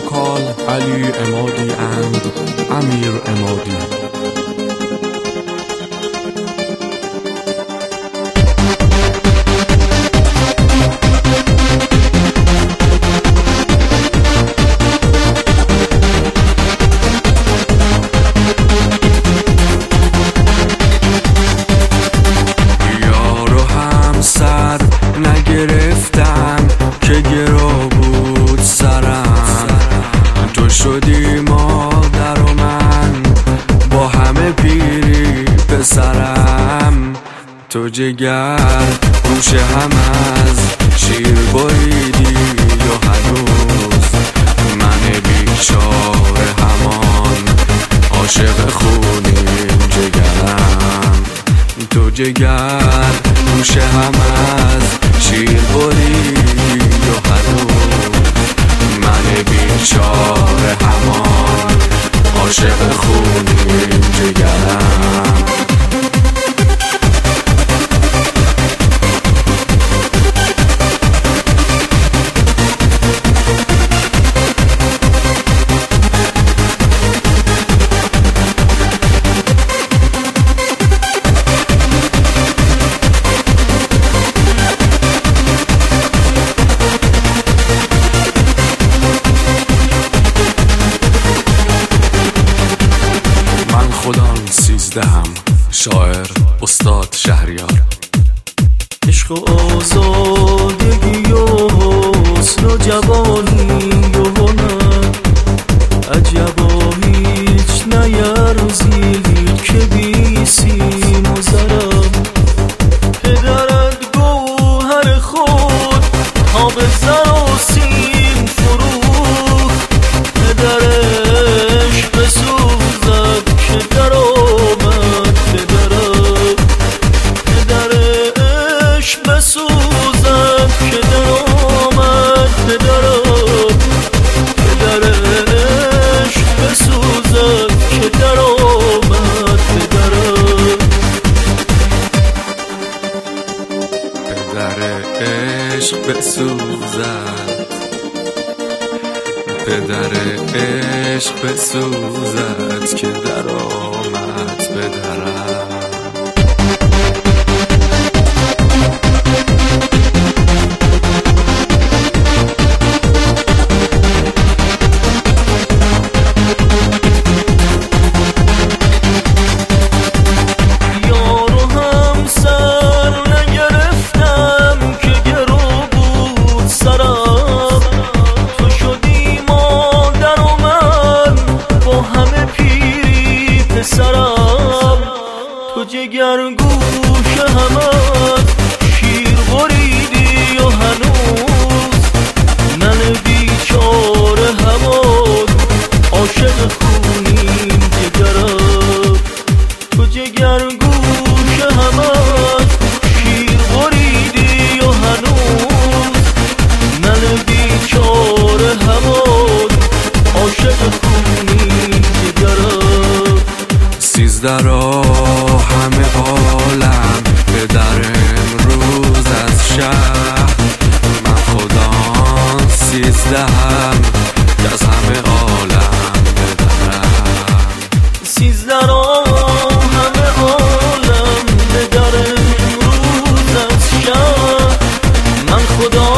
vocal Ali Emadi and Amir Emadi. نگرفتم که گرو بود سرم، تو شدی مادر و من با همه پیری پسرم. تو جگر گوش هم از شیر بریدی و هنوز من بیچاره همان عاشق خونین جگرم. تو جگر گوش هم از شیر بریدی و هنوز من بیچاره همان عاشق خونین جگرم. خودم 13 شاعر استاد شهریار. عشق و آزادگی و حسن و جوانی و هنر، عجبا هیچ نیرزی که بی سیم و زرم. پدرت گوهر خود تا به زر و سیم فروخت، پدرش بسوزد که در آمد پدرم. پدرش بسوزد که در آمد پدرم. پدرش بسوزد که در آمد پدرم. پدر عشق بسوزد، پدر عشق بسوزد که در آمد پدرم. تو جگر گوش همت شیر بریدی و هنوز من بیچاره همان عاشق خونین جگرم. تو جگر گوش همت شیر بریدی و هنوز من بیچاره همان عاشق خونین جگرم. 13 را همه عالم به در امروز از شهر، من خودم 13 که از همه عالم به درم. 13 را همه عالم به در امروز از شهر، من خودم